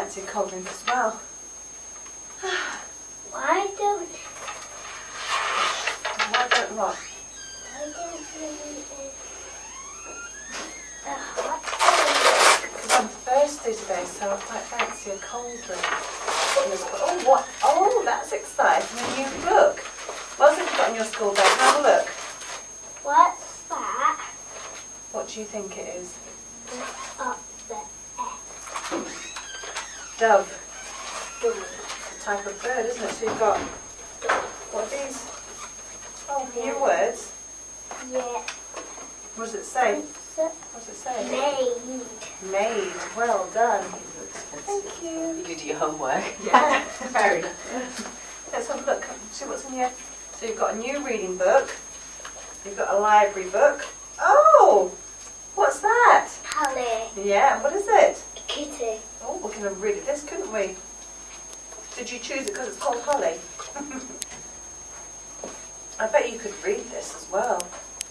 fancy a cold drink as well. Why don't what? I don't want a hot drink? Because I'm thirsty today, so I quite fancy a cold drink. Oh, what? Oh, that's exciting. A new book. What else have you got in your school bag? Have a look. What's that? What do you think it is? Up there. Dove. Dove. A type of bird, isn't it? So you've got, what are these? Oh, new words. Yeah. What does it say? What does it say? Made. Made. Well done. Thank you. You did your homework. Yeah, very good. Let's have a look. See what's in here. So you've got a new reading book. You've got a library book. Oh, what's that? Holly. Yeah, what is it? Kitty. Oh, we could have read this, couldn't we? Did you choose it because it's called Holly? I bet you could read this as well.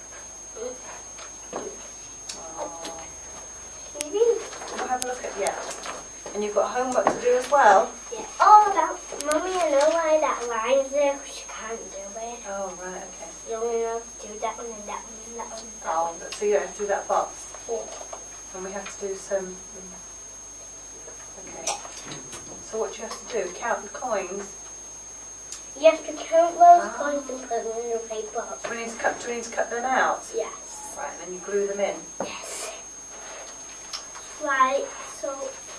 Oh. Maybe. We'll have a look at And you've got homework to do as well. Yeah. Oh, that, Mummy, I know why that line's there, because you can't do it. Oh, right, okay. You only have to do that one and that one and that one and that Oh, one. so you have to do that box. Yeah. And we have to do some... Okay. So what do you have to do? Count the coins. You have to count those coins and put them in the right box. Do we need to cut them out? Yes. Right, and then you glue them in. Yes. Right, so...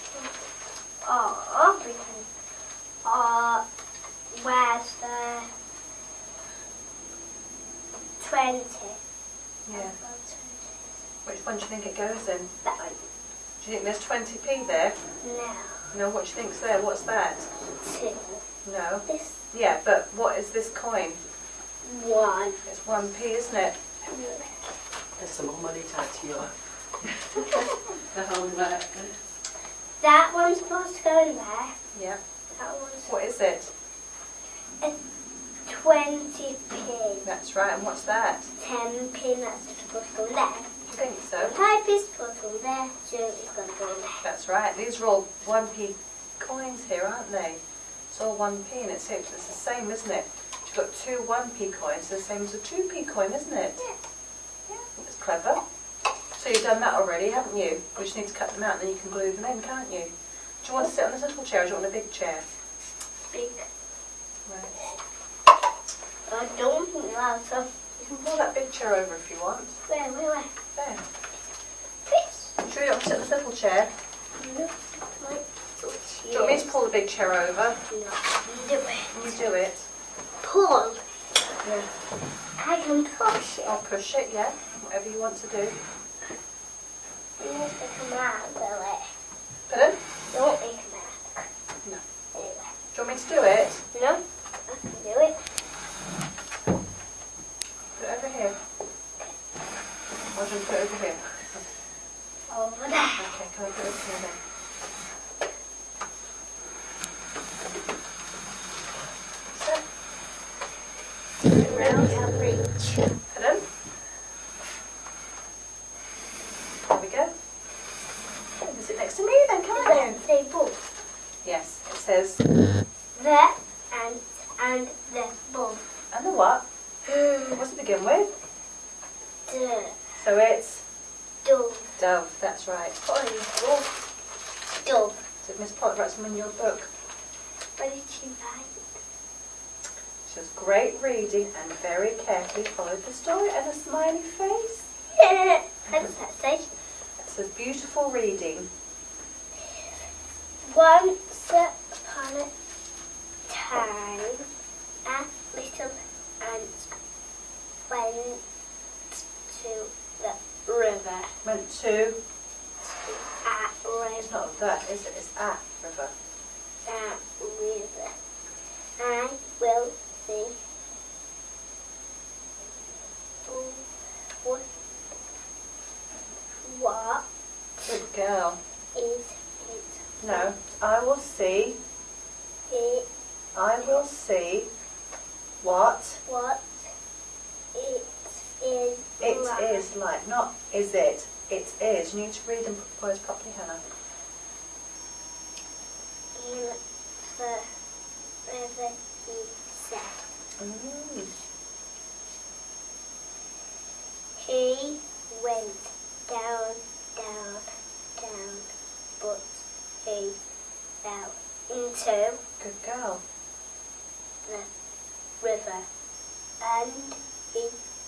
where's the 20? Yeah. Which one do you think it goes in? That one. Do you think there's 20p there? No. No, what do you think's there? What's that? 2. No. This Yeah, but what is this coin? 1. It's 1p, isn't it? There's some more money tied to your the homework. That one's supposed to go in there. Yeah. That one's What is it? a 20p. That's right, and what's that? 10p, and that's supposed to go in there. Do you think so? 5p is supposed to go in there. 2 is going to go in there. That's right. These are all 1p coins here, aren't they? It's all 1p, and it's the same, isn't it? You've got 2 1p coins, the same as a 2p coin, isn't it? Yeah. Yeah, that's clever. So you've done that already, haven't you? We just need to cut them out and then you can glue them in, can't you? Do you want to sit on this little chair or do you want a big chair? Big. Right. I don't think that's a... You can pull that big chair over if you want. Where? There. This. You sure you want to sit on this little chair? No. Do you want me to pull the big chair over? No. Do it. You do it. Pull. Yeah. I can push it. I'll push it, yeah. Whatever you want to do. You need to come out, will it? Pardon? Don't make a mess. No. Anyway. Do you want me to do it? No. I can do it. Put it over here. Or do you want to put it over here? Over there. Okay, can I put it over here then? Around our reach. Pardon? There we go. You can sit next to me then, can't you? Say bull. Yes, it says, The ant and the bull. and the what? What's it begin with? The So it's dove. dove, that's right. What are you? Dove. So Miss Potter writes them in your book. What did she write? She has great reading and very carefully followed the story and a smiley face. Yeah. How does that say? It says beautiful reading. Once upon a time, a little ant went to the river. Went to, A it's river. not that, is it? It's at river. A river. I will see. What Good girl. is it? No, I will see. I will see what What it is it like. is like. Not is it. It is. You need to read and put words properly, Hannah. he fell into Good girl. the river, and he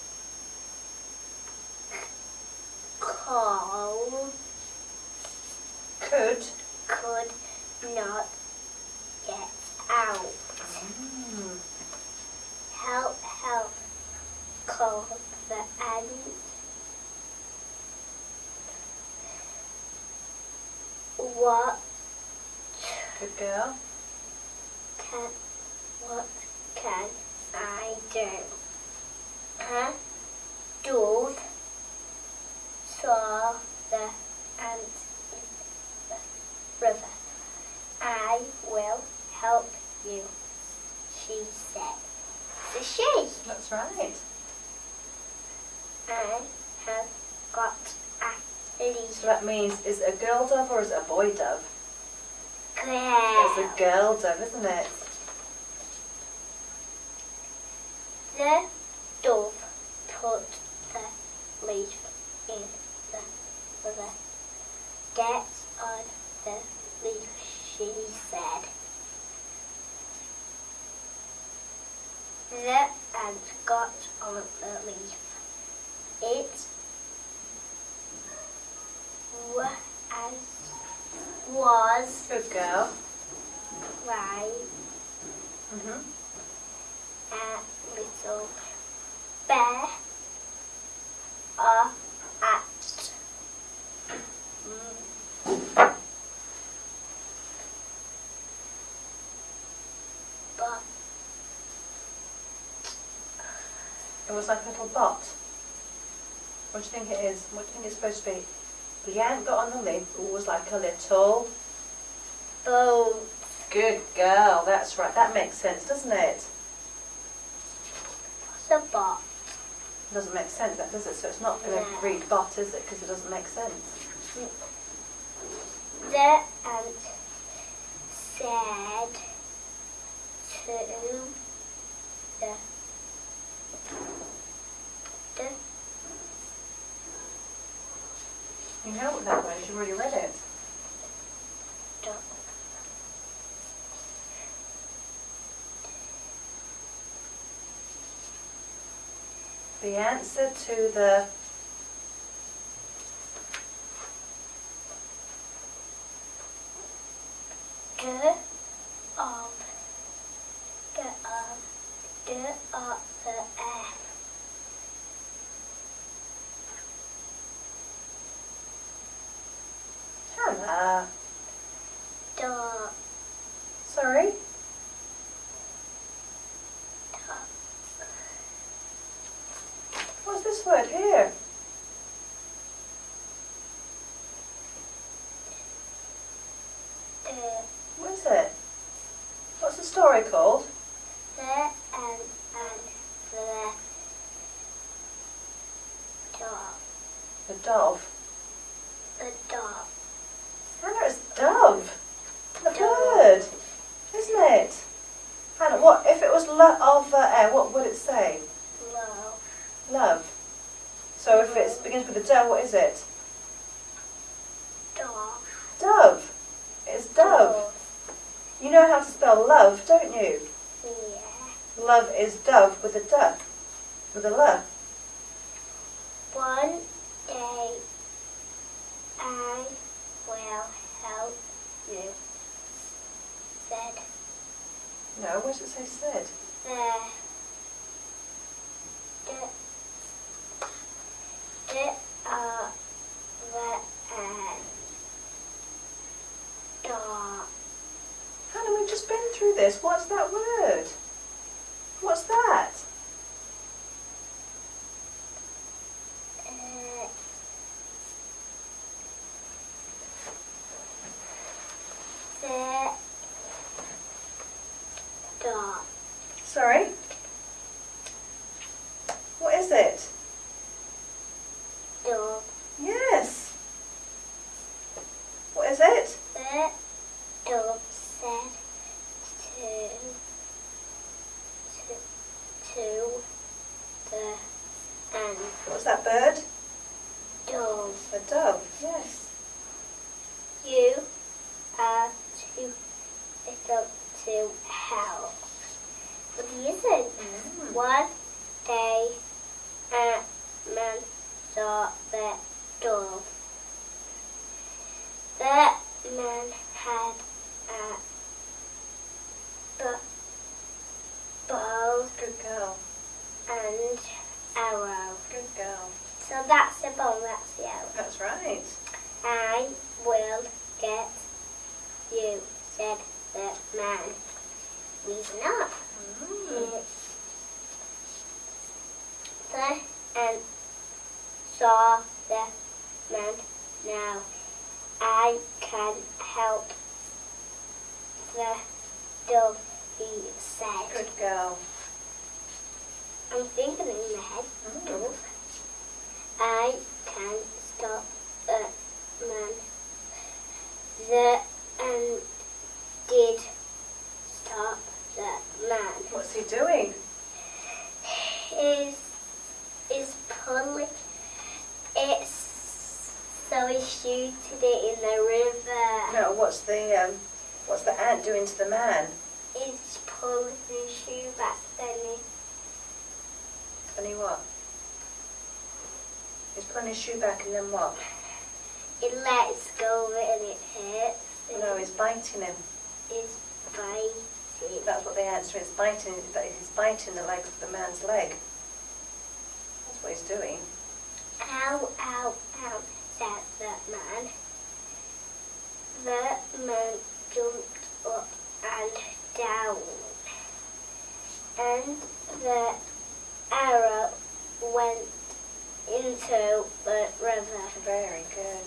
could not get out. Help, help, called the ant. What Good girl. can I do? A dove saw the ant in the river. I will help you, she said. The she. That's right. I have got a leaf. So that means, is it a girl dove or is it a boy dove? Girl. It's a girl dove, isn't it? The dove put the leaf in the river. Get on the leaf, she said. The ant got on the leaf. It was Good girl. right. Mhm. A little bear at but It was like a little bot. What do you think it is? What do you think it's supposed to be? The ant got on the leaf, it was like a little... boat. Good girl, that's right. That makes sense, doesn't it? What's a bot? Doesn't make sense, that does it? So it's not going to No. read bot, is it? Because it doesn't make sense. The ant said to the You know what that was, you've already read it. dove. The answer to the... Get up the air. Hannah. Dog. Sorry? What's this word here? What is it? What's the story called? The ant and the dog. The dove. The dog. Hannah, it's dove. The Dove. bird. Isn't it? Hannah, what if it was of air, what would it say? Love. Love. So if it begins with a dove, what is it? Dog. Dove. It's dove. You know how to spell love, don't you? Yeah. Love is dove with a duh. With a l. One day I will help you, said No, where does it say said? the dog. Hannah, we've just been through this. What's that word? What's that? The dog. Sorry? What is it? Dog. Yes. What is it? The dog said to the ant. What's that bird? Dove. A dove. Yes. You are too little to help. But he isn't. One day, a man saw the dove. The man had a bow Good girl. and arrow. Good girl. So that's the bow, that's the arrow. That's right. I will get you, said the man. Reason up. And saw the man. Now I can help the dove, he said. Good girl. I'm thinking in my head, Mm. dove. I can stop the man. Did stop the man. What's he doing? Is pulling it, so he shooted it in the river. No, what's the ant doing to the man? He's pulling his shoe back, then And he what? He's pulling his shoe back and then what? he lets go of it and it hurts. No, he's biting him. He's biting. That's what the ant's doing. He's biting the leg of the man's leg. That's what he's doing. Ow, ow, ow, said the man. The man jumped up and down, and the arrow went into the river. Very good.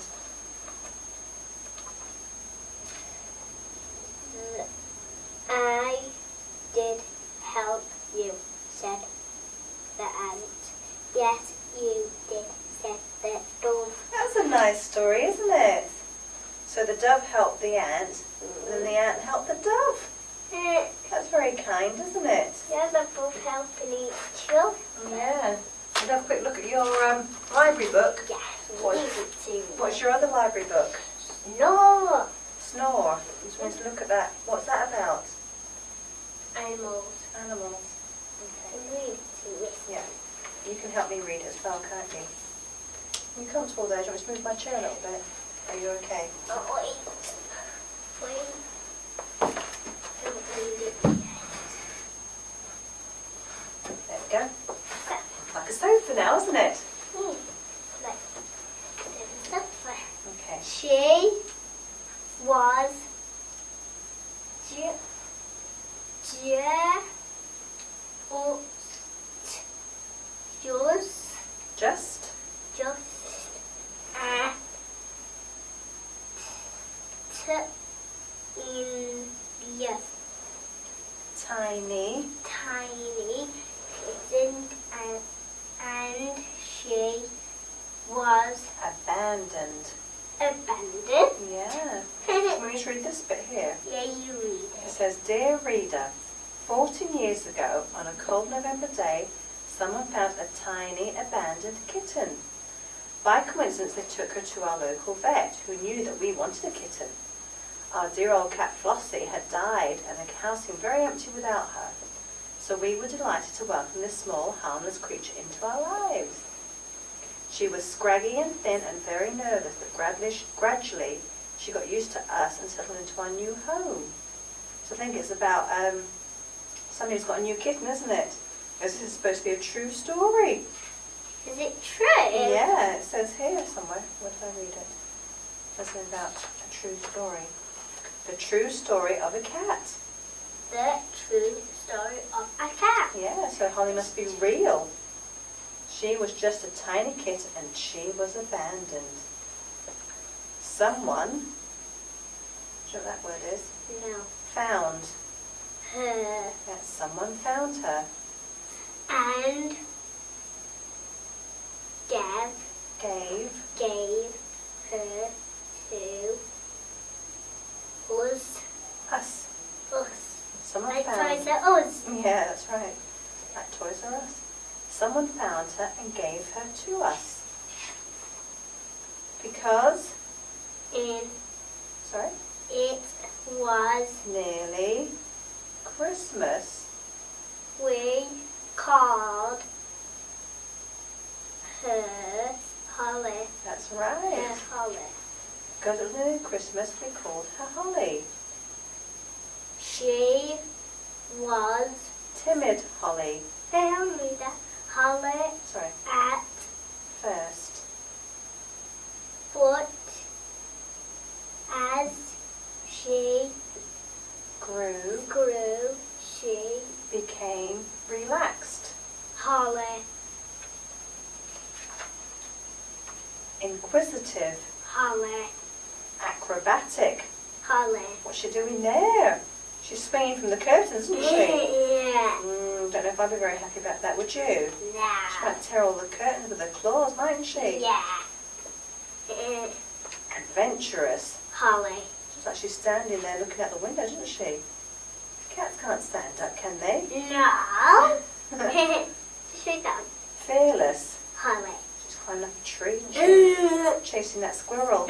I did help you, said the ant. Yes, you did, said the dove. That's a nice story, isn't it? So the dove helped the ant, and then the ant helped the dove. That's very kind, isn't it? Yeah, they're both helping each other. Yeah. And have a quick look at your library book. Yeah, What- leave it to me. What's your other library book? No Snore. Just want to look at that. What's that about? animals. Animals. Okay. Leave it to me. Yeah. You can help me read it as well, can't you? Are you comfortable there? Do you want me to move my chair a little bit? Are you okay? Oh, wait. Don't leave it yet. There we go. Like a sofa now, isn't it? Like, there's something. Okay. She was Just just in yes, tiny tiny kitten, and she was abandoned. abandoned. Yeah. Let me just read this bit here. Yeah, you read It it. says, Dear reader, 14 years ago, on a cold November day, someone found a tiny abandoned kitten. By coincidence, they took her to our local vet, who knew that we wanted a kitten. Our dear old cat Flossie had died, and the house seemed very empty without her. So we were delighted to welcome this small, harmless creature into our lives. She was scraggy and thin and very nervous, but gradually she got used to us and settled into our new home. So I think it's about somebody who's got a new kitten, isn't it? This is supposed to be a true story. Is it true? Yeah, it says here somewhere. Where did I read it? It's something about a true story. The true story of a cat. The true story of a cat. Yeah, so Holly must be real. She was just a tiny kitten and she was abandoned. Someone, do you know what that word is? No. Found. Her. Yeah, someone found her. And Gave gave her to us. us. Someone Like found. Toys R Us. Yeah, that's right. Like Toys R Us. Someone found her and gave her to us. Because, And sorry? it was nearly Christmas. we called her Holly. That's right. Her Holly. Because it was nearly Christmas, we called her Holly. She was Timid Holly. Holly Sorry, at first. but as she Grew, grew, she became relaxed. Holly, Inquisitive, Holly, acrobatic. Holly. What's she doing there? She's swinging from the curtains, isn't she? Yeah. Don't know if I'd be very happy about that, would you? She No. might tear all the curtains with her claws, mightn't she? Yeah. Adventurous. Holly. Just like she's standing there looking out the window, isn't she? Cats can't stand up, can they? No. Straight down. Fearless. Holly. She's climbing up a tree, isn't she? Chasing that squirrel.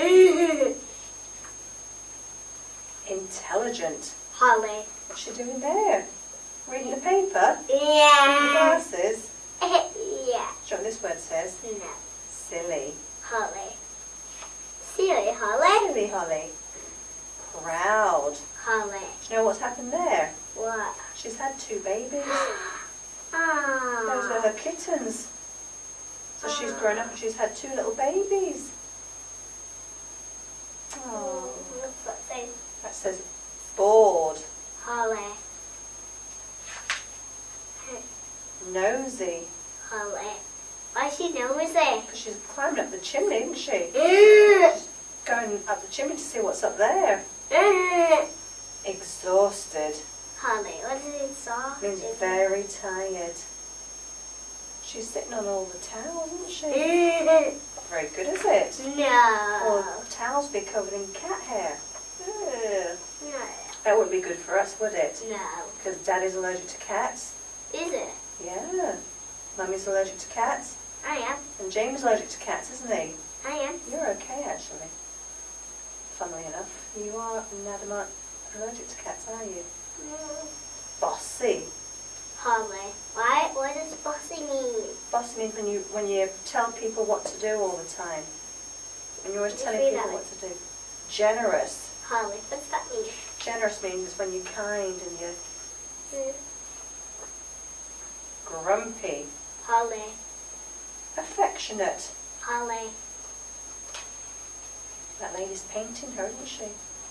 Intelligent. Holly. What's she doing there? Reading the paper? Yeah. Glasses? Yeah. Do you know what this word says? No. Silly. Holly. Silly Holly. Silly Holly. Proud. Holly. Do you know what's happened there? What? She's had 2 babies. Those are Ah. her kittens. So she's grown up and she's had 2 little babies. Oh, What's that say? that says bored. Holly. Nosy. Holly. Why is she nosy? Because she's climbing up the chimney, isn't she? Mm. Going up the chimney to see what's up there. Exhausted. Holly, what does it say? Means very tired. She's sitting on all the towels, isn't she? Not very good, is it? No. Well, towels be covered in cat hair. Ugh. No. That wouldn't be good for us, would it? No. Because Daddy's allergic to cats. Is it? Yeah. Mummy's allergic to cats. I am. And James is allergic to cats, isn't he? I am. You're okay, actually. Funnily enough, you are not allergic to cats, are you? Bossy. Holly. Why? What does bossy mean? Bossy means when you tell people what to do all the time. When you're always Just telling read people that. what to do. Generous. Holly. What's that mean? Generous means when you're kind and you're grumpy. Holly. Affectionate. Holly. That lady's painting her, isn't she?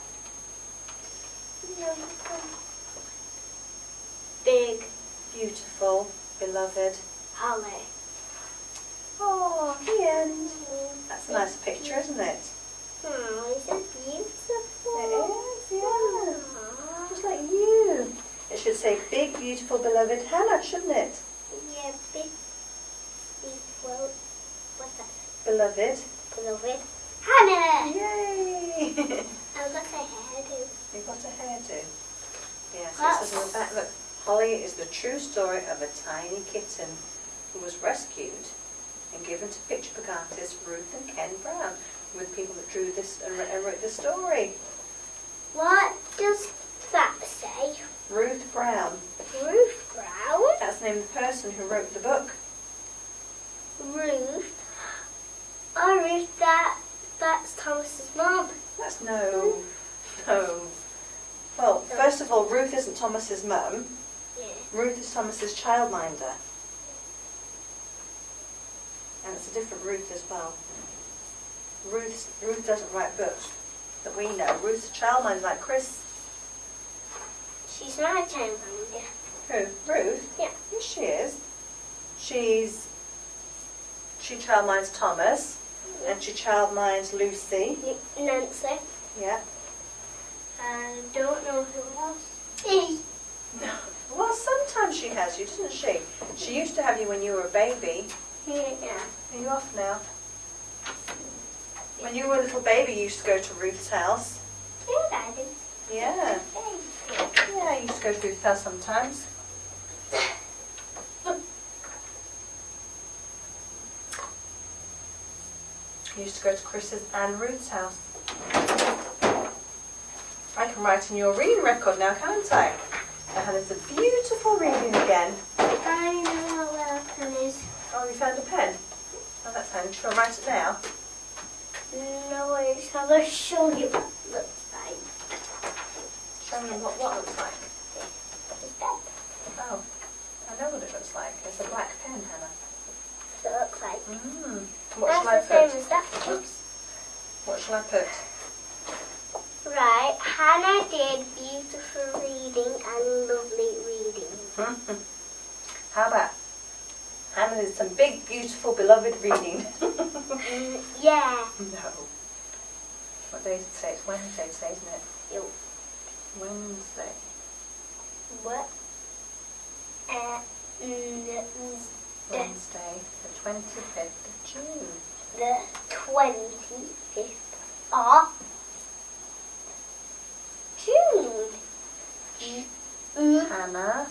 Big. Beautiful. Beloved. Holly. Oh, the end. That's a nice picture, isn't it? Oh, is it beautiful? It is, yeah. Aw. Just like you. It should say big, beautiful, beloved Hannah, shouldn't it? Yeah, big. Well, what's that? Beloved. Beloved. Hannah! Yay! I've got a hairdo. You've got a hairdo. Yes, it says on the back, look, Holly is the true story of a tiny kitten who was rescued and given to picture book artists Ruth and Ken Brown, who were the people that drew this and wrote the story. What does that say? Ruth Brown. Ruth Brown? That's the name of the person who wrote the book. Ruth? Oh, Ruth, that's Thomas's mum. That's no. Well, first of all, Ruth isn't Thomas's mum. Yeah. Ruth is Thomas's childminder. And it's a different Ruth as well. Ruth doesn't write books that we know. Ruth's a childminder like Chris. She's not a childminder. Who? Ruth? Yeah. Yes, she is. She childminds Thomas, and she childminds Lucy. Nancy. Yeah. I don't know who else. No. Well, sometimes she has you, doesn't she? She used to have you when you were a baby. Yeah. Are you off now? When you were a little baby, you used to go to Ruth's house. Yeah, Daddy. Yeah. Yeah, I used to go to Ruth's house sometimes. I used to go to Chris's and Ruth's house. I can write in your reading record now, can't I? Now Hannah's a beautiful reading again. I know where a pen is. Oh, you found a pen? Oh, that's handy. Shall I write it now? No, I just have to show you what it looks like. Show me what looks like. Is that Oh, I know what it looks like. It's a black pen, Hannah. what it looks like? What shall I That's the same put? as that. Oops. What shall I put? Right, Hannah did beautiful reading and lovely reading. How about Hannah did some big, beautiful, beloved reading? Yeah. No. What day is it today? It's Wednesday today, isn't it? Yo. Wednesday. What? Wednesday, the 25th of June. The 25th of June. Hannah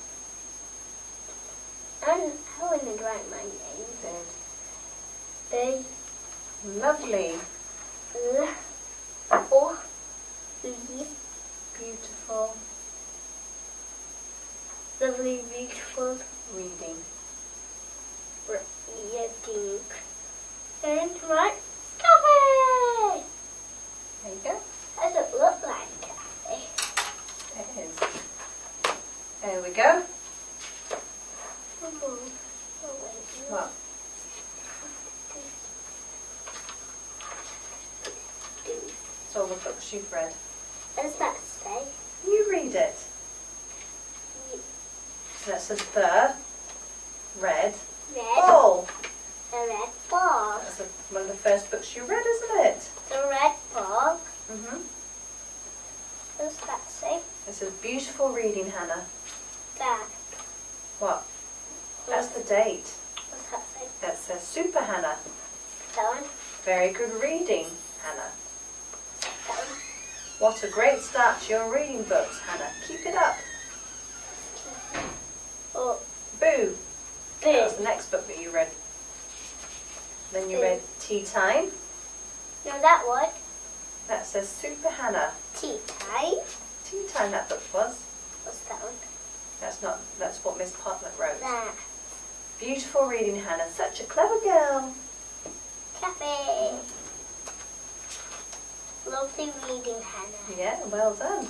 And I wouldn't write my name. did lovely, beautiful lovely, beautiful reading. reading. And right, coffee! There you go. How does it look like coffee? It is. There we go. Oh, wait. What? It's all the books you've read. What does that say? You read it. So that says the red Red. ball. The red ball. That's one of the first books you read, isn't it? The red ball. Mhm. What does that say? It says beautiful reading, Hannah. That. What? That's the date. What's that say? That says super Hannah. That one. Very good reading, Hannah. That one. What a great start to your reading books, Hannah. Keep it up. Oh, Boo. That was boo. the next book that you read. Then you read Tea Time. No, that one. That says super Hannah. Tea time. Tea Time that book was. What's that one? That's what Miss Potluck wrote. That. Beautiful reading, Hannah. Such a clever girl. Cafe. Lovely reading, Hannah. Yeah, well done.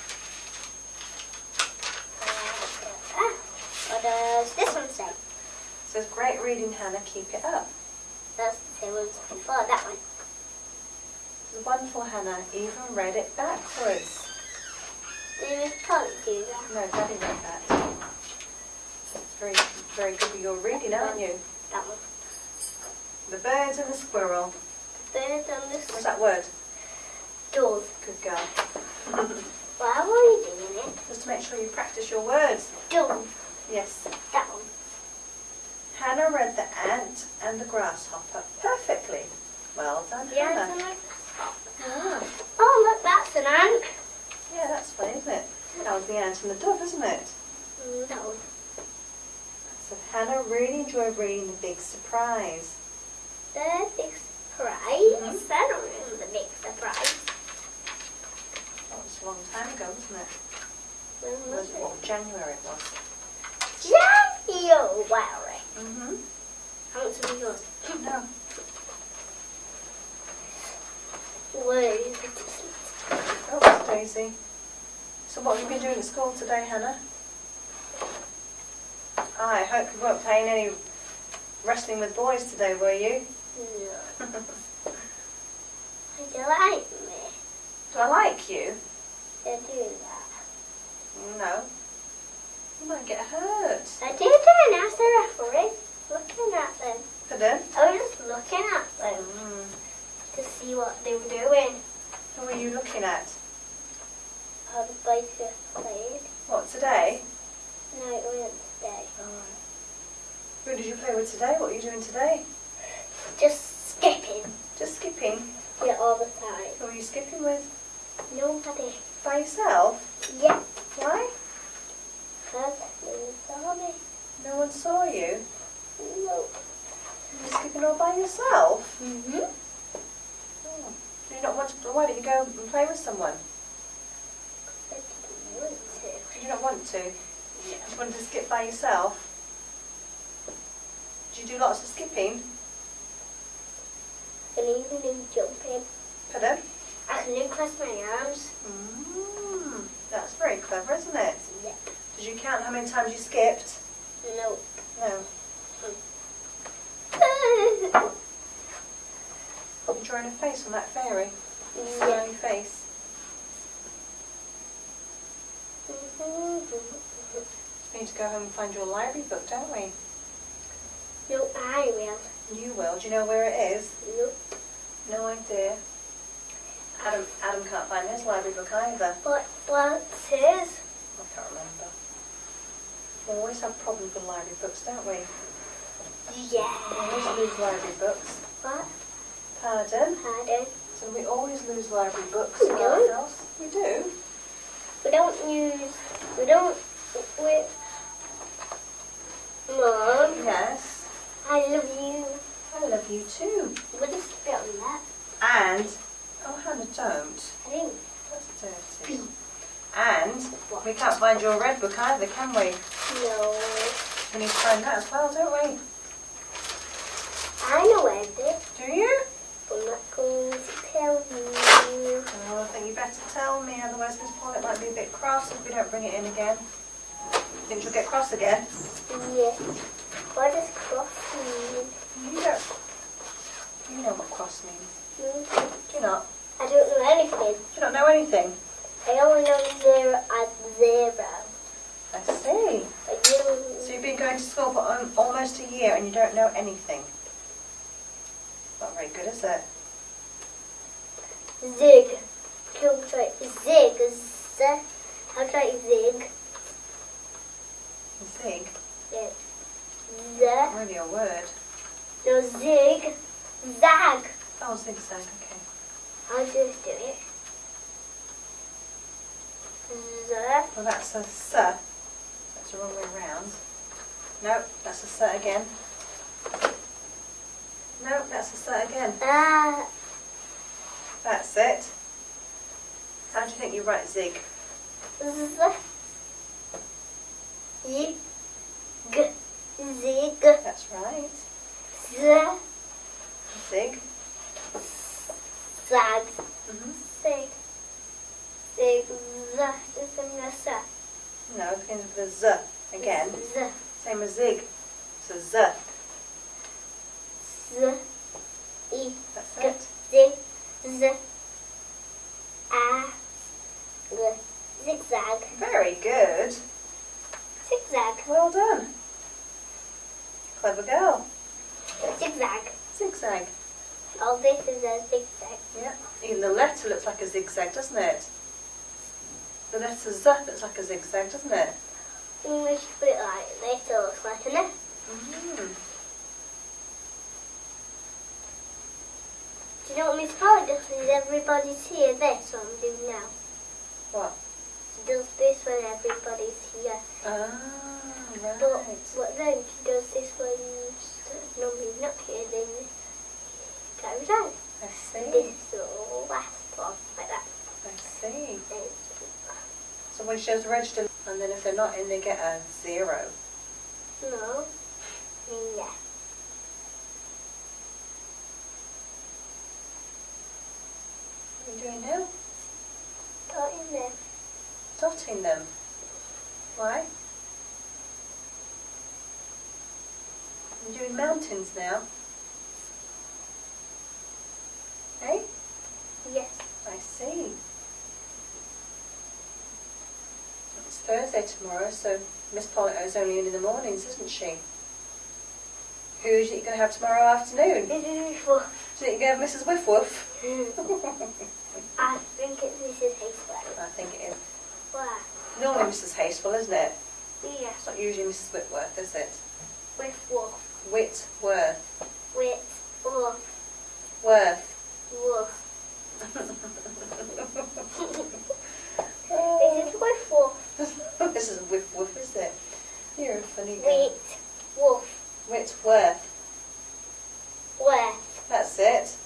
What does this one say? It says great reading, Hannah. Keep it up. That's the same one as before. That one. It's wonderful, Hannah. Even read it backwards. Did Miss Polly do that? No, Daddy read that. It's very, very good with your reading, aren't you? That one. The birds and the squirrel. Bird on this What's that word? dove. Good girl. Why were you doing it? Just to make sure you practice your words. Dove. Yes. That one. Hannah read the ant and the grasshopper perfectly. Well done, Yeah, Hannah. Ah, oh, look, that's an ant. yeah, that's funny, isn't it? That was the ant and the dove, isn't it? That one. So Hannah really enjoyed reading The Big Surprise. The big surprise. Mhm. I don't remember the big surprise. That was a long time ago, wasn't it? When was it? What, January it was. January. Mm-hmm. How much have you got? No. Where is it? Oh, that's Daisy. So what have you been doing at school today, Hannah? I hope you weren't playing any wrestling with boys today, were you? No. Do you like me? Do I like you? They're doing that. No. You might get hurt. I didn't ask the referee. Looking at them. Pardon? I was just looking at them to see what they were doing. Who are you looking at? How the biker played. What, today? No, it wasn't today. Alright. Who did you play with today? What are you doing today? Just skipping. Just skipping. Yeah, all the time. Who are you skipping with? Nobody. By yourself? Yeah. Why? Because they saw me. No one saw you? No. You're skipping all by yourself? Mm-hmm. Oh. Do you not want to, why don't you go and play with someone? want to. You wanted to skip by yourself? Did you do lots of skipping? And even do jumping. Pardon? I can do cross my arms. That's very clever, isn't it? Yep. Did you count how many times you skipped? No. No. You're drawing a face on that fairy. Smiley face. We need to go home and find your library book, don't we? No, I will. You will. Do you know where it is? Nope. No idea. Adam can't find his library book either. What's his? I can't remember. We always have problems with library books, don't we? Yeah. We always lose library books. What? Pardon? Pardon? So we always lose library books We in don't. our house. We do? We don't. Mom, Yes. I love you. I love you too. What is spit on that? And, oh Hannah, don't. I think. That's dirty. And we can't find your red book either, can we? No. We need to find that as well, don't we? I know where it is. Do you? But I'm not going to tell you. Oh, I think you better tell me, otherwise Miss Paulette might be a bit cross if we don't bring it in again. Think she'll get cross again? Yes. What does cross mean? You don't. You know what cross means. Do you not? I don't know anything. Do you not know anything? I only know zero as zero. I see. But you... So you've been going to school for almost a year and you don't know anything. Not very good, is it? Zig. Can we try zig? I'll try zig. Zig? Yeah. Not really a word. No, zig. Zag. Oh, zigzag, okay. I'll just do it. Z. Well, that's a s. That's the wrong way round. No, that's a s again. No, that's a s again. That's it. How do you think you write zig? Z. Y. G. Zig. That's right. Z. Zig. Zag. Mm-hmm. Zig. Z. Just in the S. No, it begins with a z again. Z. Same as zig. It's a z. Z. E. That's G. it. Z. Z. A. G. Zigzag. Very good. Zigzag. Well done. Clever girl. Zigzag. Zigzag. All this is a zigzag. Yeah. Even the letter looks like a zigzag, doesn't it? The letter z looks like a zigzag, doesn't it? We should put it like this, so it looks like an S. Do you know what Miss Polly does when everybody's here? This what I'm doing now. What? She does this when everybody's here. Ah, right. But then she does this when nobody's not here, then it carries on. I see. This is the last one, like that. I see. Then So when she does register, and then if they're not in, they get a 0. no. Yeah. What are you doing now? Got in there. Dotting them. Why? You're doing mountains now. Hey? Yes. I see. It's Thursday tomorrow, so Miss Polito's only in the mornings, isn't she? Who is it you're going to have tomorrow afternoon? Do you think you're going to have Mrs. Whiff Woof? I think it's Mrs. Hastewell. I think it is. Where? Normally Mrs. Hastewell, isn't it? Yes. It's not usually Mrs. Whitworth, is it? With wolf. Whitworth. With wolf. Worth. Wolf. Is it with wolf? This is Whiff Woof, is it? You're a funny girl. With wolf. Whitworth. Where? That's it.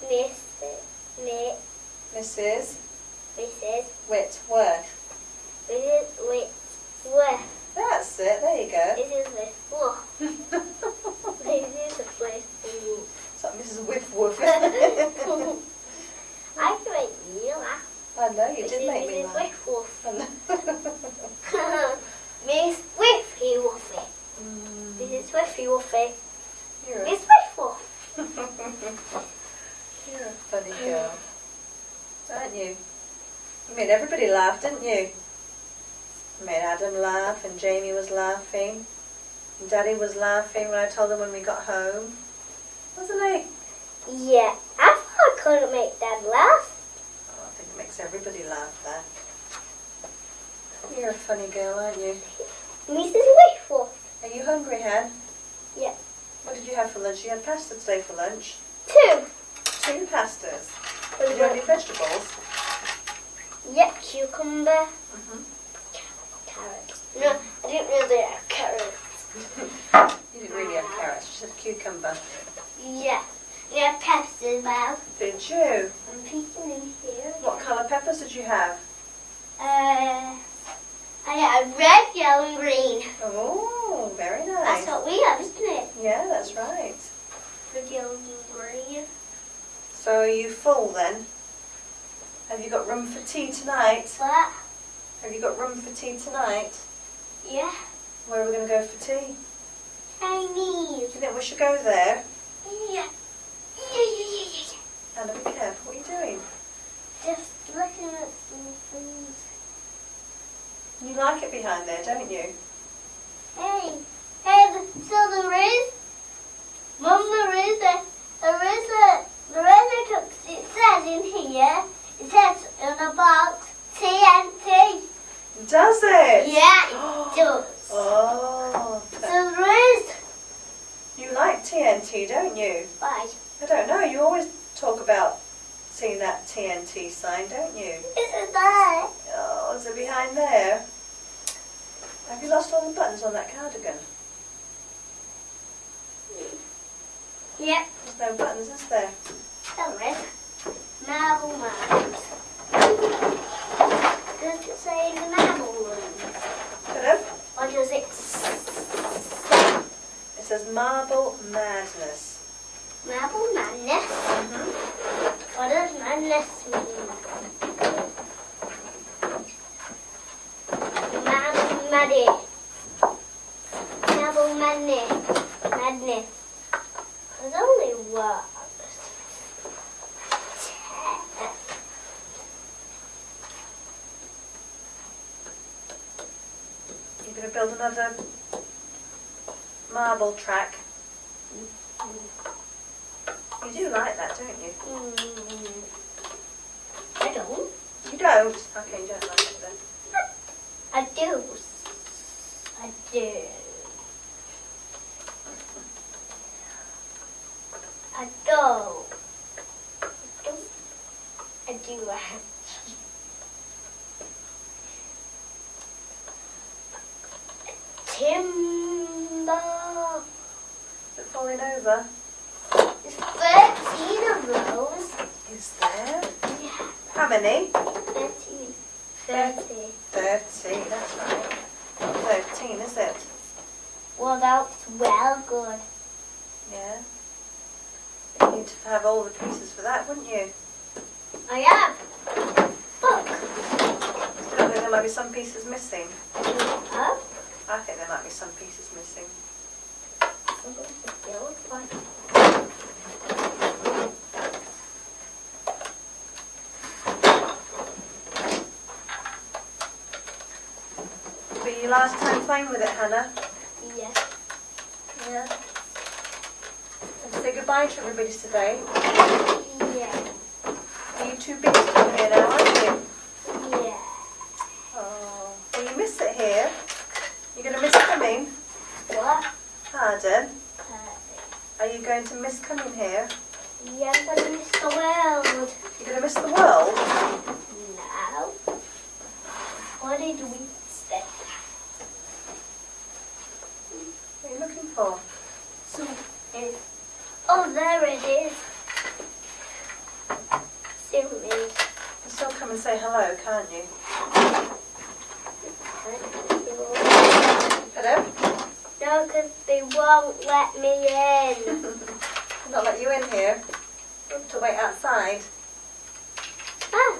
Mrs. Mrs. Mrs. Whitworth. Mrs. whiff. That's it, there you go. It is whiff. Oh, it is a whiff. It's like Mrs. Whiff Woof, isn't it? I can make you laugh. I know, you did make me Mrs. laugh. Whiff Woof. I know. Miss Whiffy Woofy. Mm, Mrs. Whiffy Woofy. You're a, Miss Whiff Woof. you're a funny girl, aren't you? You made everybody laugh, didn't you? You made Adam laugh, and Jamie was laughing, and Daddy was laughing when I told him when we got home, wasn't he? Yeah, I thought I couldn't make Dad laugh. Oh, I think it makes everybody laugh there. You're a funny girl, aren't you? Mrs. Whiff Woof. Are you hungry, Hen? Yeah. What did you have for lunch? You had pasta today for lunch. 2. 2 pastas. Did you have any vegetables? Yeah, cucumber. Mm-hmm. Carrots. No, I didn't really have carrots. You didn't really have carrots, you said cucumber. Yeah. Yeah, peppers as well. Did you? I'm peeking in here. What colour peppers did you have? I got red, yellow, and green. Oh, very nice. That's what we have, isn't it? Yeah, that's right. Red, yellow, and green. So are you full then? Have you got room for tea tonight? What? Have you got room for tea tonight? Yeah. Where are we going to go for tea? Do Chinese. you think we should go there? Yeah. Yeah. Anna, be careful. What are you doing? Just looking at some things. You like it behind there, don't you? Hey, so there is, Mum, there is a cook, it says in here, it says in a box, TNT. Does it? Yeah, it does. Oh. So there is. You like TNT, don't you? Why? I don't know. You always talk about seeing that TNT sign, don't you? Isn't there? Oh, is it behind there? Have you lost all the buttons on that cardigan? Yep, There's no buttons, is there? there is. Marble Mounds. Does it say the Marble Rooms? Hello? Or does it It says Marble Madness. Marble Madness? Mm-hmm. What does madness mean? Madness. Marble Madness. Madness. There's only one. You're going to build another marble track. You do like that, don't you? I don't. You don't? Okay, you don't like it then. I do. I do. I do. I do. Timber. Is it falling over? There's 13 of those. Is there? Yeah. How many? 13. 30. 13, that's right. Not 13, is it? Well, that's well good. Yeah. You need to have all the pieces for that, wouldn't you? I am. Look. I don't think there might be some pieces missing. Up. I think there might be some pieces missing. Were you last time playing with it, Hannah? Yeah. Yeah. And say goodbye to everybody today. Yeah. Are you too big to come here now, aren't you? Yeah. Oh. Will you miss it here? You're going to miss coming? What? Pardon? Are you going to miss coming here? Yeah, I'm gonna miss the world. You're going to miss the world? No. What did we say? What are you looking for? So is. Oh, there it is. Still is. You can still come and say hello, can't you? No, because they won't let me in. Not let you in here. You have to wait outside. Ah.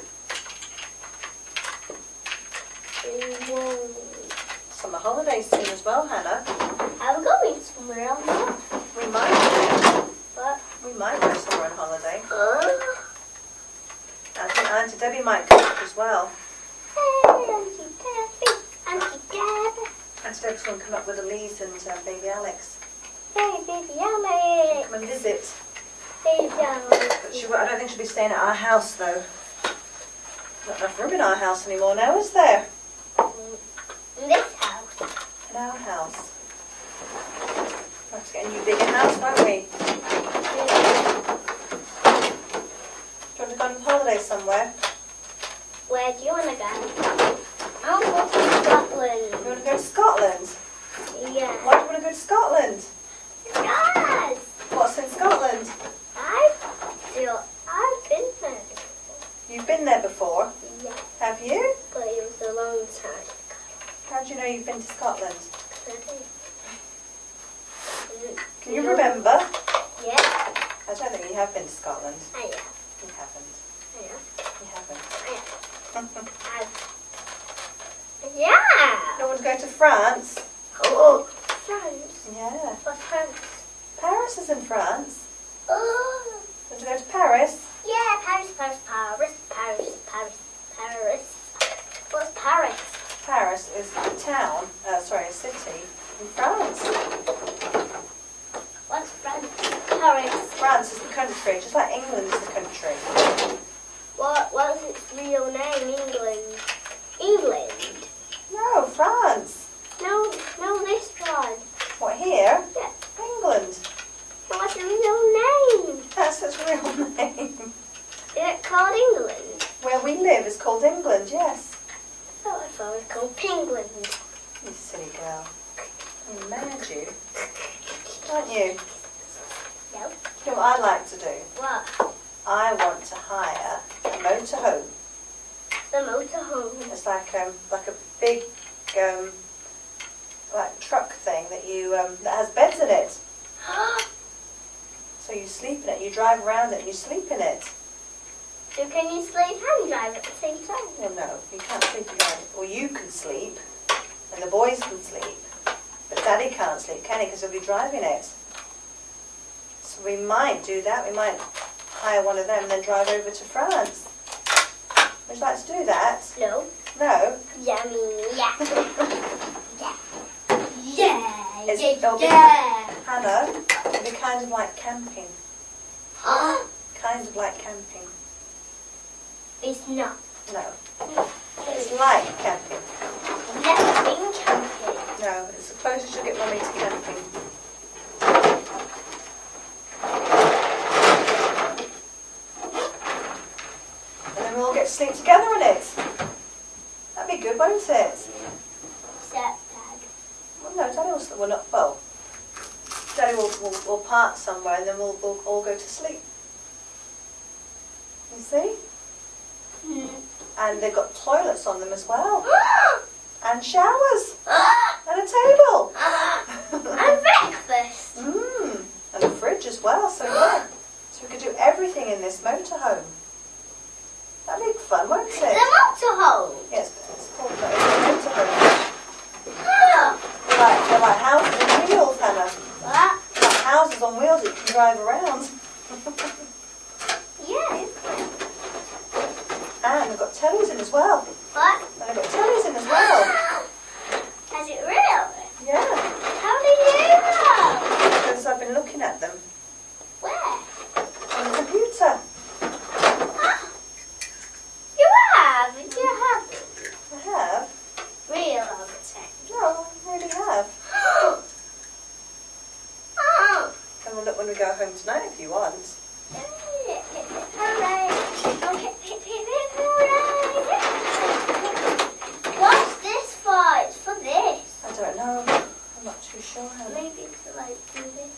They won't. Summer holidays soon as well, Hannah. I'm going somewhere on that. We might. But, We might go somewhere on holiday. I think Auntie Debbie might come up as well. hey, Auntie Debbie, Auntie Debbie. Auntie Debbie's going to come up with Elise and baby Alex. Hey, baby Alex. Come and visit. Baby Alex. But I don't think she'll be staying at our house though. Not enough room in our house anymore now, is there? In this house. In our house. We'll have to get a new bigger house, won't we? Do you want to go on holiday somewhere? Where do you want to go? I'll go to Scotland. You want to go to Scotland? Yeah. Why do you want to go to Scotland? Yes. What's in Scotland? I've been there. You've been there before? Yeah. Have you? But it was a long time How do you know you've been to Scotland? ago. Can you remember? Yeah. I don't think you have been to Scotland. I am. You haven't. I am. You haven't. I am. Yeah. You want to go to France? Oh. France. Yeah. What's France? Paris is in France. Oh. Want to go to Paris? Yeah, Paris, Paris, Paris, Paris, Paris, Paris. What's Paris? Paris is a town, a city in France. What's France? Paris. France is the country, just like England is the country. What's its real name? England. England. No, France. No, this one. What, here? Yeah. England. So what's the real name? That's its real name. Is it called England? Where we live is called England, yes. Oh, I thought it was called Pengland. You silly girl. You mad you, aren't you? No. You know what I'd like to do? What? I want to hire a motorhome. The motorhome. It's like a big like truck thing that you that has beds in it. So you sleep in it. You drive around it and you sleep in it. So can you sleep and drive at the same time? Well, no, you can't sleep together. Or you can sleep, and the boys can sleep, but Daddy can't sleep, can he? Because he'll be driving it. So we might do that. We might hire one of them and then drive over to France. Would you like to do that? No. No. Yummy. Yeah. Yeah. Yeah. It's- Yeah. it'll be- Yeah. Hannah, it'll be kind of like camping. Kind of like camping. It's not. No. It's like camping. I've never been camping. No, it's the closest you'll get Mummy to camping. And then we'll all get to sleep together in it. That'd be good, won't it? Except Dad. Well, no, Daddy will sleep. Well, Daddy will park somewhere and then we'll all go to sleep. You see? And they've got toilets on them as well. And showers. And a table. And breakfast. And a fridge as well, so yeah. So we could do everything in this motorhome. That'd be fun, won't The it? motorhome. Yes, it's called a motorhome. They're like houses on wheels, Hannah. What? They're like houses on wheels that you can drive around. Yeah. And they've got tellies in as well. What? And they've got tellies in as well. Has it really? Yeah, How did you know? because I've been looking at them Where? on the computer. You have? You have I have. real architect. No, I really have. Oh. And we'll look when we go home tonight if you want. Hooray! Okay, hooray! What's this for? It's for this. I don't know. I'm not too sure, Hannah. Maybe to like do this.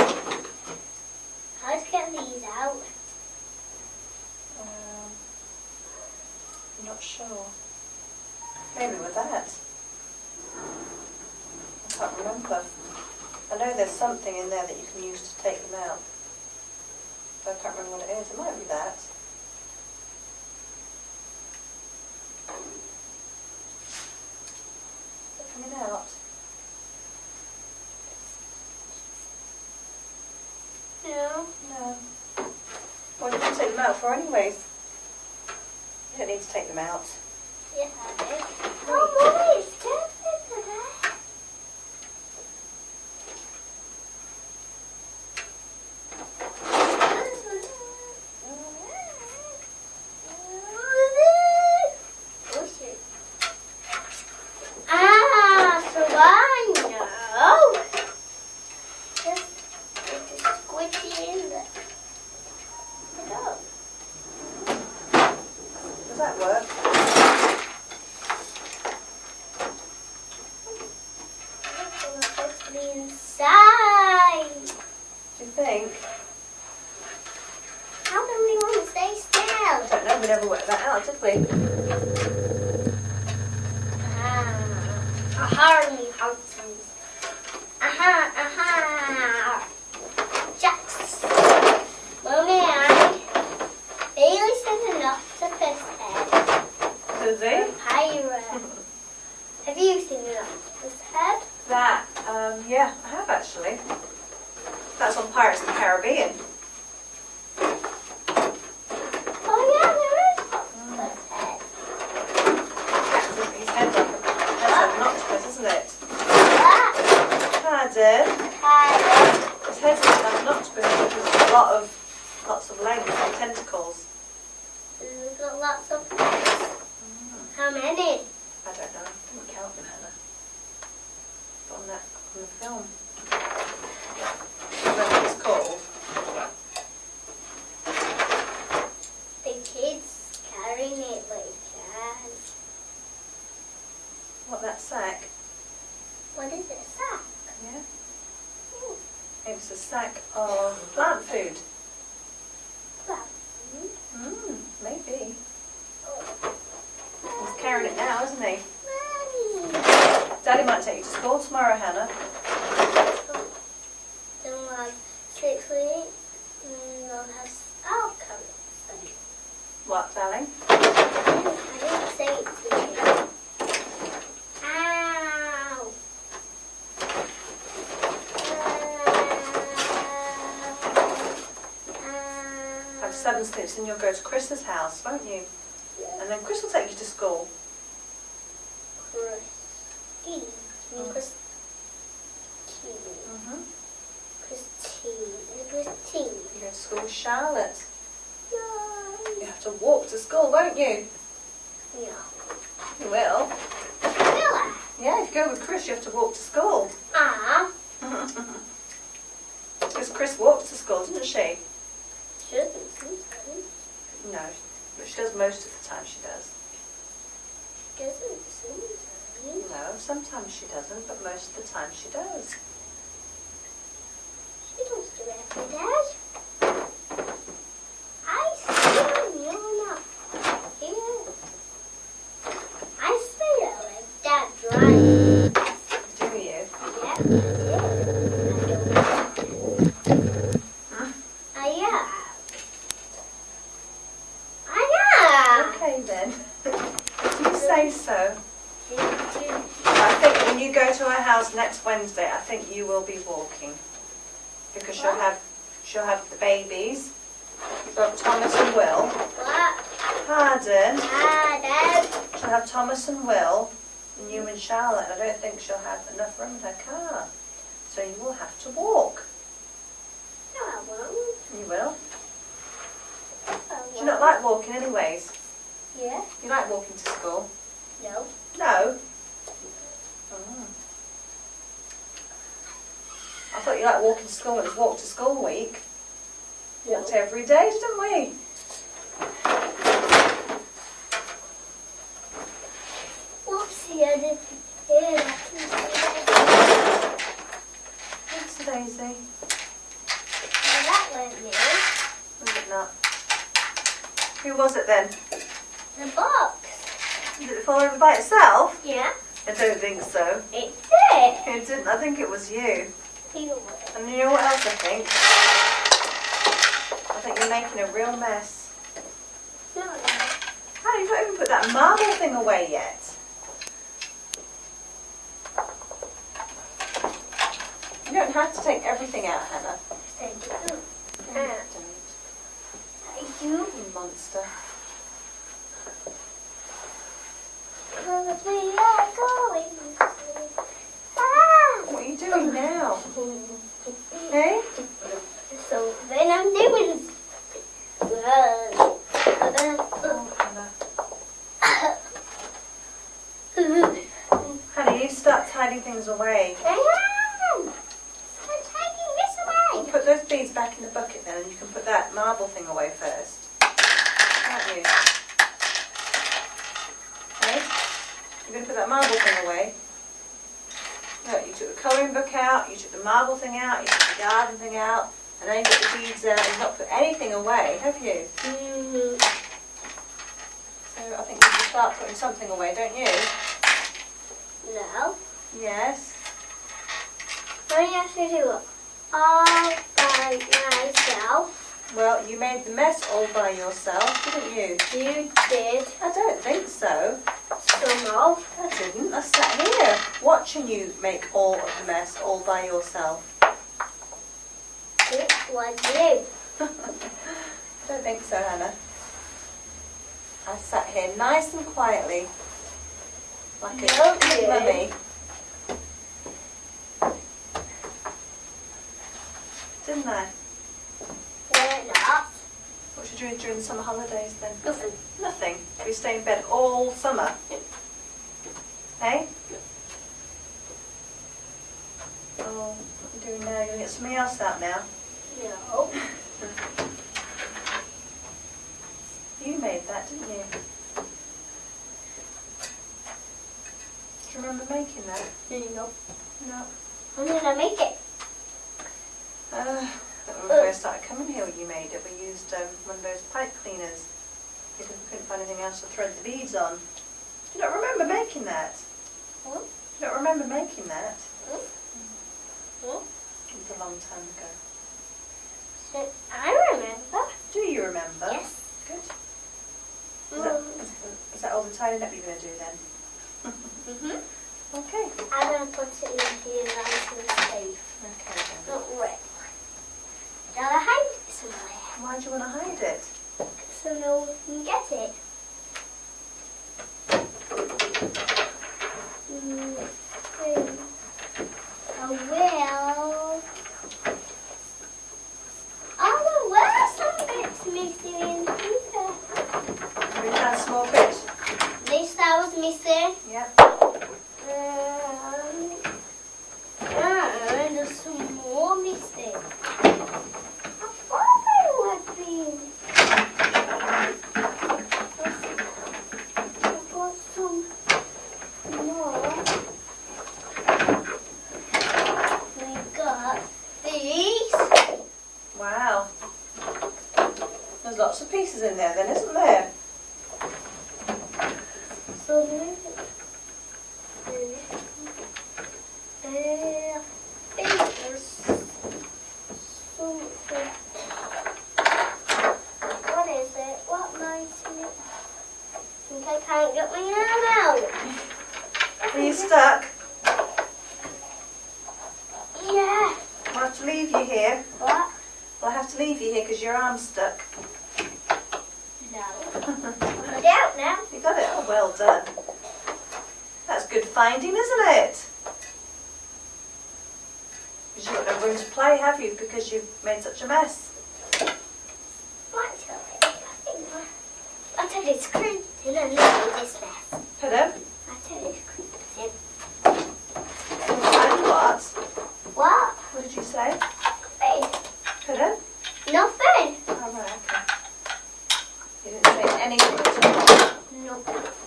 How to get these out? not sure. Maybe with that. I can't remember. I know there's something in there that you can use to take them out. But I can't remember what it is. It might be that. Is it coming out? No. No. What did you take them out for anyways? You don't need to take them out. Yes, I did. Oh, Mummy, it's different today. Ah, so I know. Just it's squishy in there. It does. Does that work? It's supposed to be inside. Do you think? How come we won't stay I still? don't know. We never worked that out, did we? Harley Hudson's. Aha. Jax. Mommy, Bailey said enough to piss head. Does he? Pirate. Have you seen enough to piss head? That, yeah, I have actually. That's on Pirates of the Caribbean. Oh yeah, there is piss head. His head's like an octopus, isn't it? Ah, Pardon? pirate. His head's like an octopus because there's lots of legs and tentacles. We've got lots of piss. How many? I don't know. I didn't count them, Hannah. But on the film. I don't know what it's called. The kids carrying it like jazz. What, that sack? What is it? A sack? Yeah. It's a sack of plant food. Well, Maybe. He's carrying it now, isn't he? Mommy. Daddy might take you to school tomorrow, Hannah. Then we'll have 6 weeks. And we'll have outcomes. What, darling? I didn't say it to you. Ow. Have 7 sleeps and you'll go to Chris's house, won't you? Yeah. And then Chris will take you to school. Christine. Christine. You go to school with Charlotte. Yay. You have to walk to school, won't you? Yeah. You will. Really? Yeah, if you go with Chris, you have to walk to school. Ah. Because Chris walks to school, doesn't she? Shouldn't sometimes. No, but she does most of the time, she does. Doesn't sometimes. No, sometimes she doesn't, but most of the time she does. She does do every day. I see you're not here. I see her with Dad driving. Do you? Yeah, yeah. I am. Okay then. If you say so. I I think when you go to her house next Wednesday, I think you will be walking. Because she'll have the babies. You've got Thomas and Will. What? Pardon? Dad. She'll have Thomas and Will, and you and Charlotte. I don't think she'll have enough room in her car. So you will have to walk. No, I won't. You will. I Do you not like walking anyways? Yeah. You like walking to school? No. No. Oh. I thought you liked walking to school. It was walk to school week. Walked every day, didn't we? Whoopsie, I didn't hear that. Thanks, Daisy. Well, that went near. Was it not? Who was it then? The box. Did it fall over by itself? Yeah. I don't think so. It did. It didn't. I think it was you. You And you know what else I think? I think you're making a real mess. No. How you've not even put that marble thing away yet? You don't have to take everything out, Hannah. Thank you. No, Thank you. you monster. Cause we are going. Ah! What are you doing now? Hey? So then I'm doing. Oh, Hannah. Hannah, you need to start tidying things away. I am. I'm taking this away. Put those beads back in the bucket then, and you can put that marble thing away first. Can't you? Okay? You're going to put that marble thing away. Look, you took the colouring book out, you took the marble thing out, you took the garden thing out, and then you got the beads out. You've not put anything away, have you? Mm-hmm. So I think you should start putting something away, don't you? No. Yes. I have to do it all by myself. Well, you made the mess all by yourself, didn't you? You did. I don't think so. Some of. I didn't. I sat here watching you make all of the mess all by yourself. It was you. I don't think so, Hannah. I sat here nice and quietly, like a No, good you. mummy. Didn't I? We're not. What should you do during the summer holidays then? Nothing. Nothing. We stay in bed all summer. Hey? Oh, what are you doing now? You're going to get something else out now. No. You made that, didn't you? Do you remember making that? No. No. When did I make it? When we first started coming here, you made it. We used one of those pipe cleaners because we couldn't find anything else to thread the beads on. You don't remember making that? Huh? You don't remember making that? Huh? It was a long time ago. I remember. Do you remember? Yes. Good. Is that all the tidying up you're going to do then? Mm-hmm. Okay. I'm going to put it in here nice and safe. Okay then. Not wet. Now I hide it somewhere. Why do you want to hide it? So no one can get it. I will. Oh, there were some bits missing in here. Have you found a small bit? This that was missing. Yep. And there's some more missing. I thought they would be. I got some more. We got these. Wow. There's lots of pieces in there then, isn't there? So I think there's something. What is it? What might it? I think I can't get my arm out. Are you stuck? Yeah. I'll have to leave you here. What? I'll have to leave you here because your arm's stuck. No. I'm out now. You got it? Oh, well done. That's good finding, isn't it? Because you've got no room to play, have you? Because you've made such a mess. I tell you, it's creeping and look at this mess. Pardon? I tell you, it's creeping. And what? What? What did you say? Nothing. Pardon? Nothing. Oh, right, okay. You didn't say anything at all. No.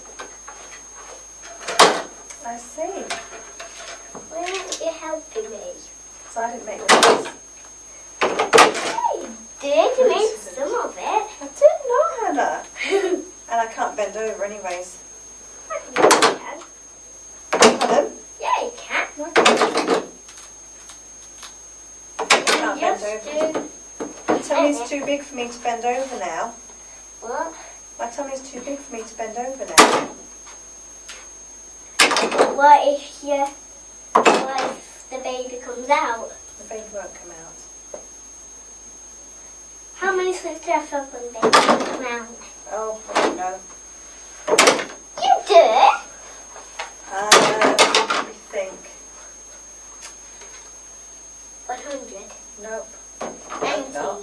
I see. Why aren't you helping me? So I didn't make the mess. You did. You made some of it. I didn't know, Hannah. And I can't bend over anyways. tummy's too big for me to bend over now. What? My tummy's too big for me to bend over now. What if the baby comes out? The baby won't come out. How many sleeps do you have when the baby comes out? Oh, I don't know. You do? Let me think. 100. Nope. 19. No.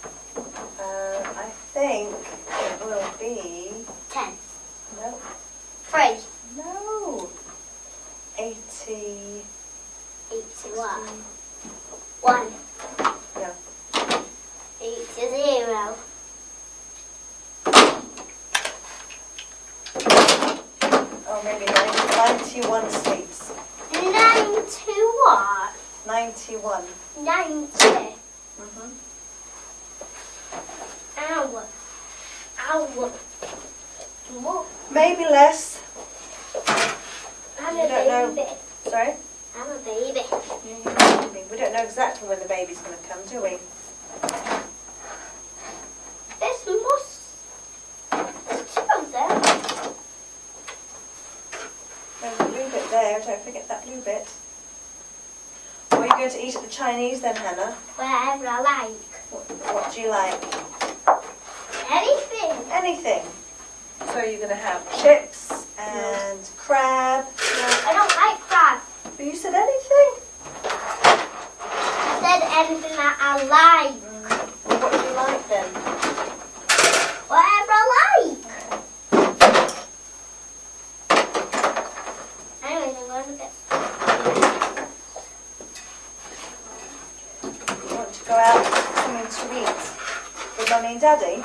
I think it will be... 10. Nope. 3. No. 80... 81. 1. No. 80. Oh, maybe 91 sleeps. 90 what? 91. 90. Mm-hmm. Ow. Ow. What? Maybe less. I'm You a don't know. baby. Sorry? I'm a baby. We don't know exactly when the baby's going to come, do we? There's two of them. There's a blue bit there. Don't forget that blue bit. What are you going to eat at the Chinese then, Hannah? Whatever I like. What do you like? Anything. Anything. So you're going to have chips and crab. I don't like crab. But you said anything. I said anything that I like. Well, what do you like then? Whatever I like. Anyway, I'm going to get You want to go out something to eat with Mummy and Daddy?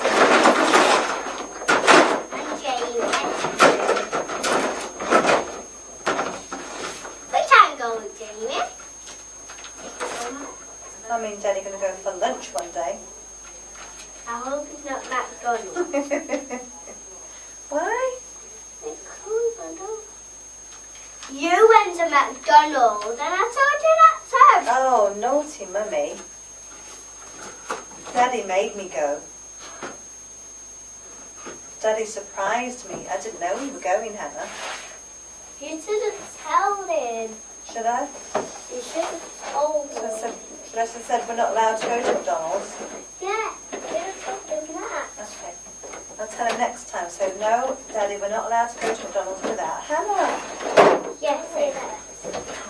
and Jamie. We can't go with Jamie. Mummy and Daddy are going to go for lunch one day. I hope it's not McDonald's. Why? Because I don't. You went to McDonald's and I told you that too. Oh, naughty Mummy. Daddy made me go. Daddy surprised me. I didn't know we were going, Hannah. You shouldn't tell him. Should I? You should have told Should I him. have said we're not allowed to go to McDonald's? Yeah, you should have told him that. Okay. I'll tell him next time. So, no, Daddy, we're not allowed to go to McDonald's without Hannah. Yes, it is.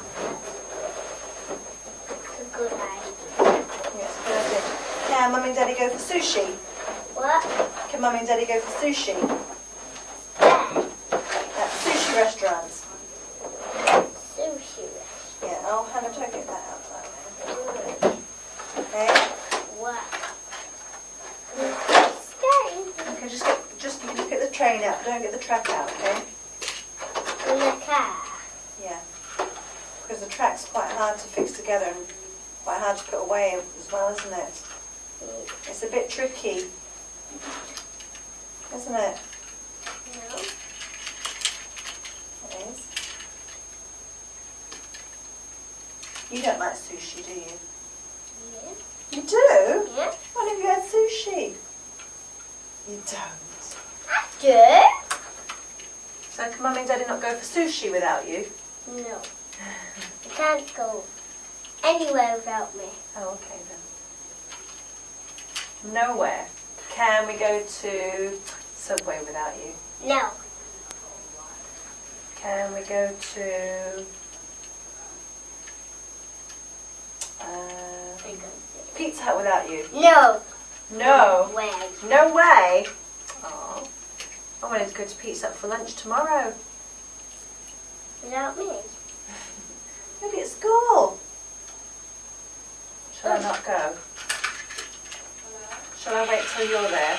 It's a good idea. Yes, good idea. Can Mummy and Daddy go for sushi? What? Can Mummy and Daddy go for sushi? Yeah. At sushi restaurants? Sushi. Yeah, oh, Hannah, don't get that out like that. Okay? What? Okay, just get the train out. Don't get the track out, okay? In the car. Yeah. Because the track's quite hard to fix together and quite hard to put away as well, isn't it? It's a bit tricky, isn't it? No. It is. You don't like sushi, do you? Yes. You do? Yes. When have you had sushi? You don't. I do. So can Mummy and Daddy not go for sushi without you? No. You can't go anywhere without me. Oh, okay then. Nowhere. Can we go to Subway without you? No. Can we go to Pizza Hut without you? No. No. Way. No way. Oh, I wanted to go to Pizza Hut for lunch tomorrow. Without me. Maybe at school. Shall I not go? Shall I wait till you're there?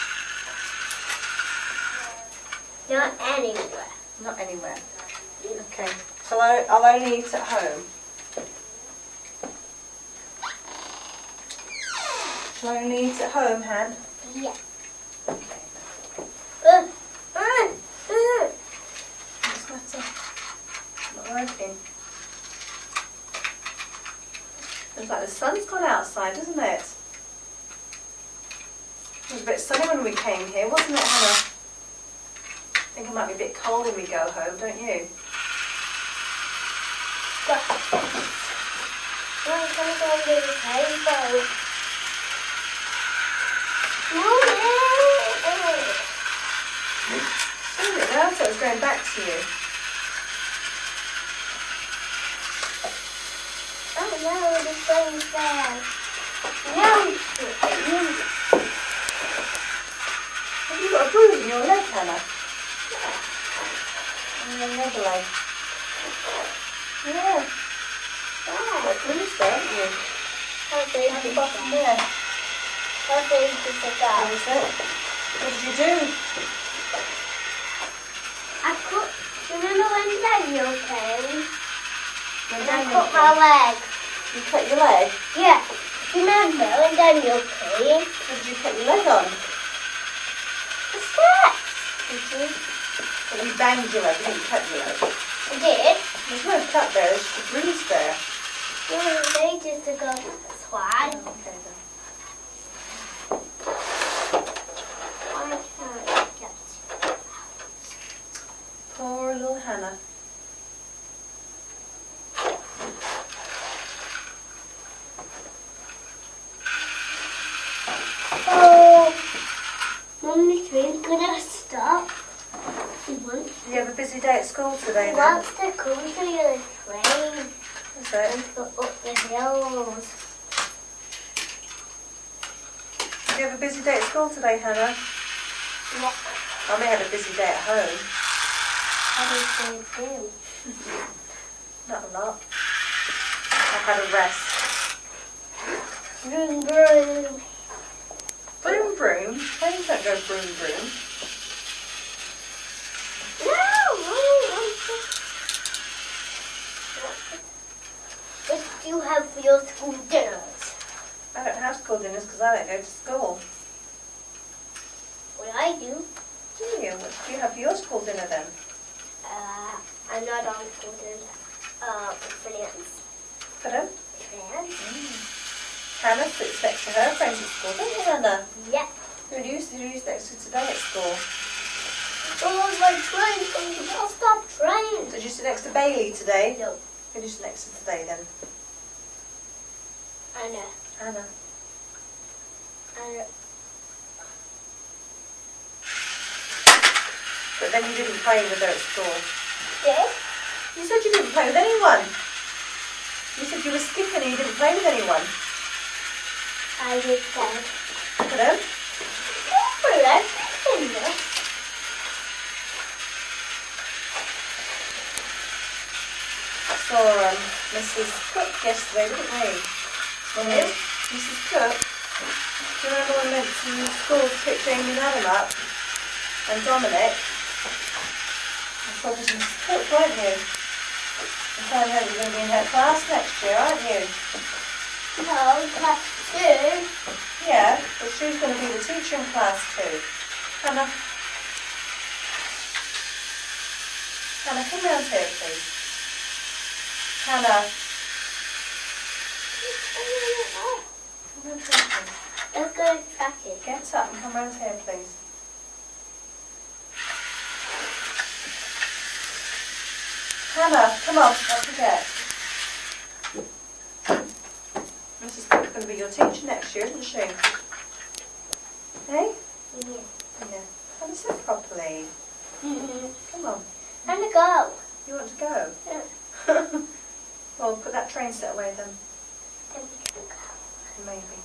Not anywhere. Not anywhere. Okay. So I'll only eat at home. Shall I only eat at home, Han? Yeah. Okay. Uh. What's the matter? Not working. Looks like the sun's gone outside, doesn't it? It was a bit sunny when we came here, wasn't it, Hannah? I think it might be a bit cold when we go home, don't you? I'm going to go and do the table. Oh, I thought it was going back to you. Oh no, the sun's there. No. Have you got a bruise in your leg, Hannah? On your other leg? Yeah. Oh, got a bruise there, haven't you? How big At the is bottom that? there. How big is the What guy? was it? What did you do? I cut, remember when Daniel came? When And I Daniel cut my came? leg. You cut your leg? Yeah. Remember when Daniel came? What did you cut your leg on? The steps. Did you? Well, you banged your leg, you didn't cut your leg. I did. There's no cut there, there's just a bruise there. No, they just to go swag. Oh, okay then. I can't get it. Poor little Hannah. Oh, Mum, the train's gonna stop. He wants, Did you have a busy day at school today he then? wants to come to the train Is it? and go up the hills. Did you have a busy day at school today, Hannah? Yeah, I may have a busy day at home. how did they do? Not a lot. I had a rest. Vroom, vroom. Broom broom? Trains don't go broom broom. What do you have for your school dinners? I don't have school dinners because I don't go to school. What I do? Do you? What do you have for your school dinner then? I'm not on school dinners. Friends. Pardon? Friends? Hannah sits next to her friends at school, don't you, Hannah? Yeah. Who do you sit next to today at school? Oh, my train from the bus stop train. Did you sit next to Bailey today? No, Who did you sit next to today then? Anna. Hannah. Anna. But then you didn't play with her at school. Yes? You said you didn't play with anyone. You said you were skipping and you didn't play with anyone. I did that. Pardon? Saw Mrs. Cook yesterday, didn't we? Who? Mrs. Cook. Do you remember when we went to school to pick Jamie and Adam up? And Dominic? I saw this Mrs. Cook, weren't you? I found out you're going to be in her class next year, aren't you? No, class 2. Yeah, but she's going to be the teacher in class 2. Hannah. Hannah, come round here, please. Hannah. Come round here, please. Let's go track it. Get up and come round here, please. Hannah, come on, don't forget. Mrs. Cook's going to be your teacher next year, isn't she? Hey? Yeah. Yeah. Hannah, sit properly. Come on. Time to go. You want to go? Yeah. Well, put that train set away then. Then we can go. Maybe.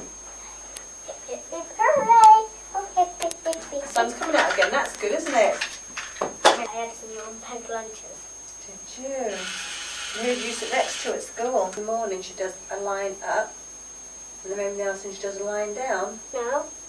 Hooray! Okay, The sun's coming out again, that's good, isn't it? I had some non-packed lunches. Did you? And who do you sit next to at school? In the morning she does a line up, and then maybe now since she does a line down. No,